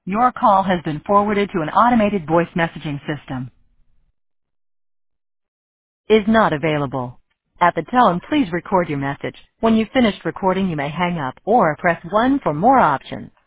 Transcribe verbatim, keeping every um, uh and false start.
Your call has been forwarded to an automated voice messaging system. Is not available. At the tone, please record your message. When you've finished recording, you may hang up or press one for more options.